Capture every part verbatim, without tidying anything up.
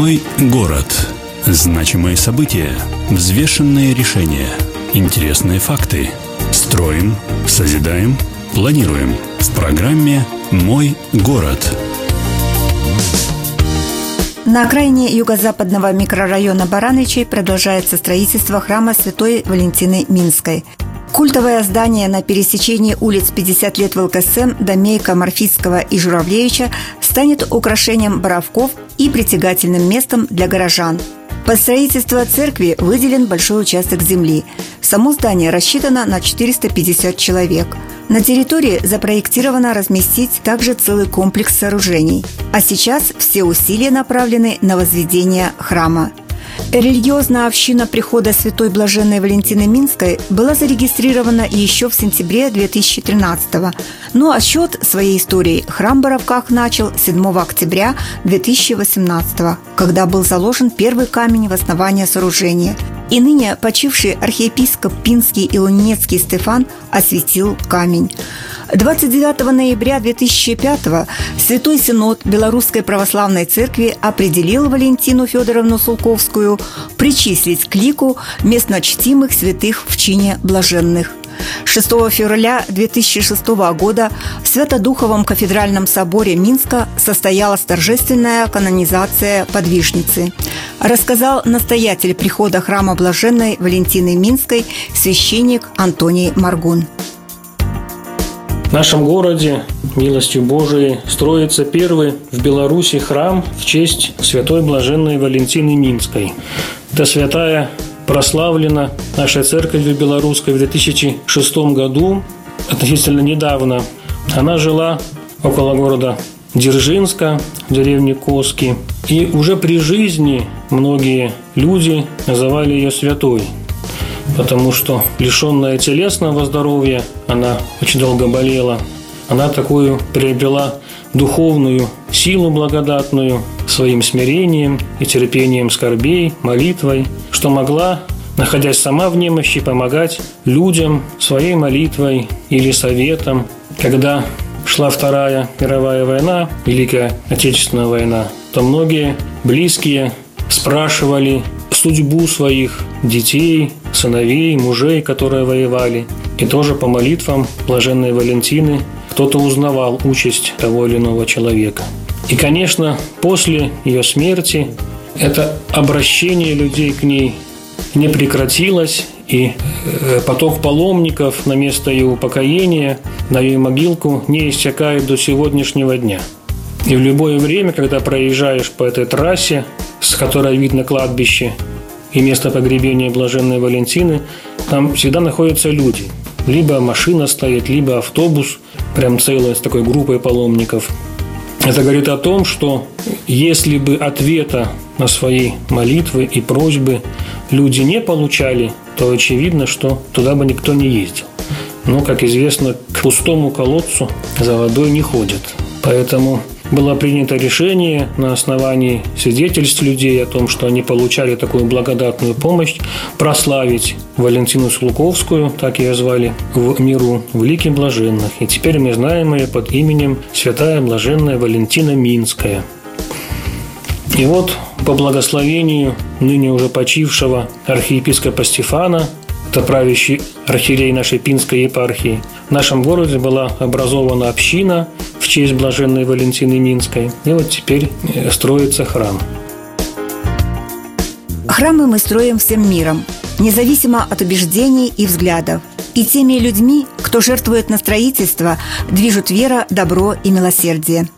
Мой город. Значимые события, взвешенные решения, интересные факты. Строим, созидаем, планируем. В программе «Мой город». На окраине юго-западного микрорайона Баранычей продолжается строительство храма Святой Валентины Минской. Культовое здание на пересечении улиц пятьдесят лет ВЛКСМ, Домейка, Морфийского и Журавлевича станет украшением Боровков и притягательным местом для горожан. Под строительство церкви выделен большой участок земли. Само здание рассчитано на четыреста пятьдесят человек. На территории запроектировано разместить также целый комплекс сооружений. А сейчас все усилия направлены на возведение храма. Религиозная община прихода Святой Блаженной Валентины Минской была зарегистрирована еще в сентябре две тысячи тринадцатого. Но отсчет своей истории храм в Боровках начал седьмого октября две тысячи восемнадцатого, когда был заложен первый камень в основание сооружения. И ныне почивший архиепископ Пинский и Лунецкий Стефан осветил камень. двадцать девятого ноября две тысячи пятого Святой Синод Белорусской Православной Церкви определил Валентину Федоровну Сулковскую причислить к лику местночтимых святых в чине блаженных. шестого февраля две тысячи шестого года в Свято-Духовом кафедральном соборе Минска состоялась торжественная канонизация подвижницы. Рассказал настоятель прихода храма Блаженной Валентины Минской, священник Антоний Маргун. В нашем городе, милостью Божией, строится первый в Беларуси храм в честь Святой Блаженной Валентины Минской. Эта святая прославлена нашей церковью белорусской в две тысячи шестом году, относительно недавно. Она жила около города Дзержинска, в деревне Коски. И уже при жизни многие люди называли ее святой, потому что, лишенная телесного здоровья, она очень долго болела. Она такую приобрела духовную силу благодатную своим смирением и терпением скорбей, молитвой, что могла, находясь сама в немощи, помогать людям своей молитвой или советом. Когда шла Вторая мировая война, Великая Отечественная война, то многие близкие спрашивали судьбу своих детей, сыновей, мужей, которые воевали. И тоже по молитвам Блаженной Валентины кто-то узнавал участь того или иного человека. И, конечно, после ее смерти это обращение людей к ней не прекратилось, и поток паломников на место ее упокоения, на ее могилку не иссякает до сегодняшнего дня. И в любое время, когда проезжаешь по этой трассе, с которой видно кладбище и место погребения Блаженной Валентины, там всегда находятся люди. Либо машина стоит, либо автобус, прям целый, с такой группой паломников. Это говорит о том, что если бы ответа на свои молитвы и просьбы люди не получали, то очевидно, что туда бы никто не ездил. Но, как известно, к пустому колодцу за водой не ходят. Поэтому было принято решение на основании свидетельств людей о том, что они получали такую благодатную помощь, прославить Валентину Сулковскую, так ее звали, в миру, в лике блаженных. И теперь мы знаем ее под именем Святая Блаженная Валентина Минская. И вот по благословению ныне уже почившего архиепископа Стефана, это правящий архиерей нашей Пинской епархии, в нашем городе была образована община в честь Блаженной Валентины Минской. И вот теперь строится храм. Храмы мы строим всем миром, независимо от убеждений и взглядов. И теми людьми, кто жертвует на строительство, движут вера, добро и милосердие.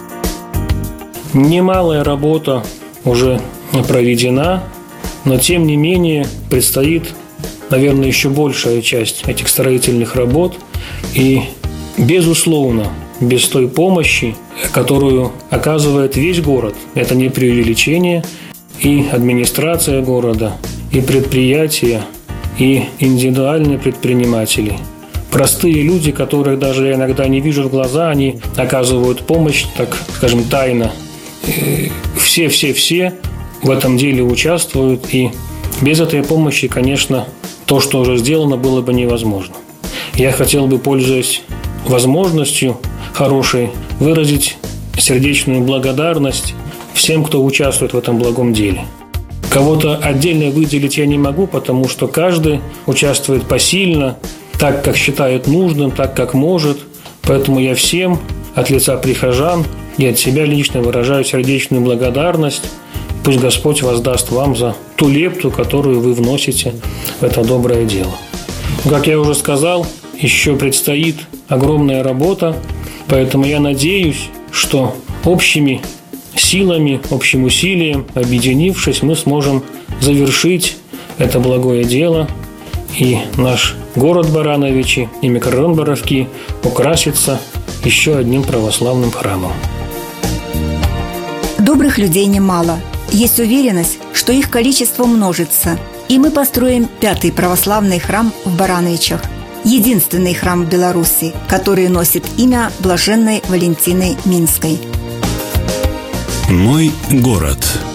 Немалая работа уже проведена, но тем не менее предстоит, наверное, еще большая часть этих строительных работ. И, безусловно, без той помощи, которую оказывает весь город, это не преувеличение, и администрация города, и предприятия, и индивидуальные предприниматели. Простые люди, которых даже я иногда не вижу в глаза, они оказывают помощь, так скажем, тайно. Все-все-все в этом деле участвуют, и без этой помощи, конечно, то, что уже сделано, было бы невозможно. Я хотел бы, пользуясь возможностью хорошей, выразить сердечную благодарность всем, кто участвует в этом благом деле. Кого-то отдельно выделить я не могу, потому что каждый участвует посильно, так, как считает нужным, так, как может. Поэтому я всем от лица прихожан и от себя лично выражаю сердечную благодарность. Пусть Господь воздаст вам за ту лепту, которую вы вносите в это доброе дело. Как я уже сказал, еще предстоит огромная работа, поэтому я надеюсь, что общими силами, общим усилием, объединившись, мы сможем завершить это благое дело, и наш город Барановичи и микрорайон Боровки украсится еще одним православным храмом. Добрых людей немало. Есть уверенность, что их количество множится, и мы построим пятый православный храм в Барановичах. Единственный храм в Беларуси, который носит имя Блаженной Валентины Минской. Мой город.